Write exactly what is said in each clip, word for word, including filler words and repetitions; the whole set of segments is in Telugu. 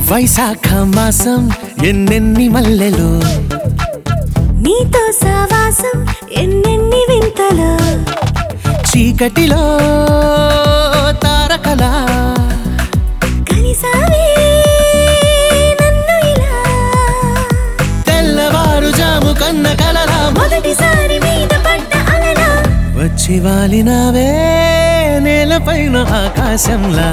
వైశాఖ మాసం ఎన్నెన్ని మల్లెలు నీతో సావాసం ఎన్నెన్ని వింతలు చీకటిలో తారకలా కలిసావే నన్ను ఇలా తెల్లవారుజాము కన్న కలలా మొదటిసారి మీద పడ్డ అలలా వచ్చి వాలినావే నేలపైన ఆకాశంలా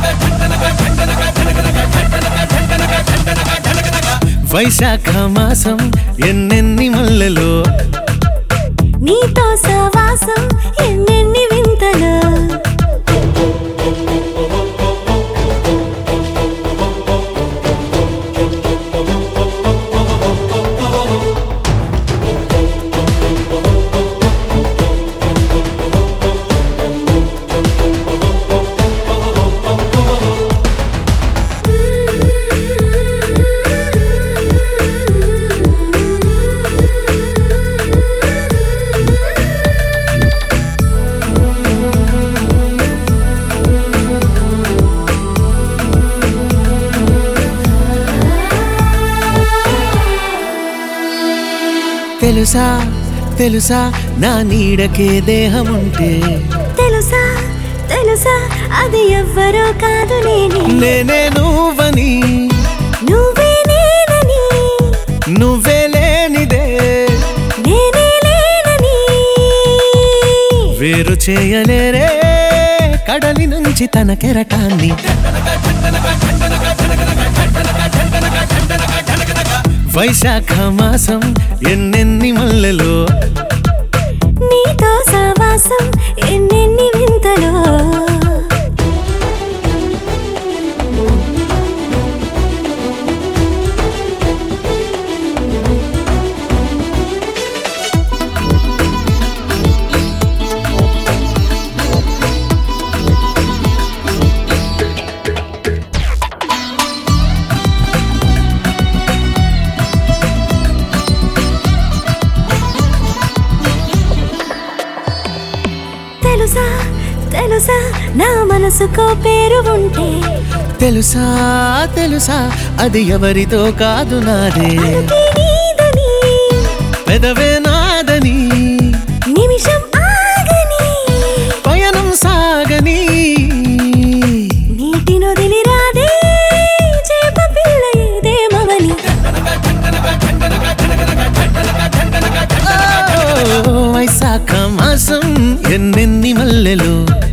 వైశాఖ మాసం ఎన్నెన్ని మల్లెలు నీతో సావాసం ఎన్నెన్ని వింతలు తెలుసా తెలుసా నా నీడకే దేహం ఉంటే తెలుసా తెలుసా అది ఎవ్వరో కాదు నేనే నేనే నువ్వని నువ్వే నేనని నువ్వే లేనిదే నేనే లేనని వేరు చేయలేరే కడలి నుంచి తన కెరటాన్ని వైశాఖ మాసం ఎన్నెన్ని మల్లెలు నీతో సావాసం ఎన్నెన్ని వింతలు తెలుసా తెలుసా నా మనసుకో పేరు ఉంటే తెలుసా తెలుసా అది ఎవరితో కాదు నాదే అడుగే నీదని పెదవే నాదని నిమిషం ఆగని పయనం సాగని నీటి నొదిలి రాదే చేప పిల్ల ఏదేమవని ఓ, వైశాఖ మాసం ఎన్నెన్ని మల్లెలు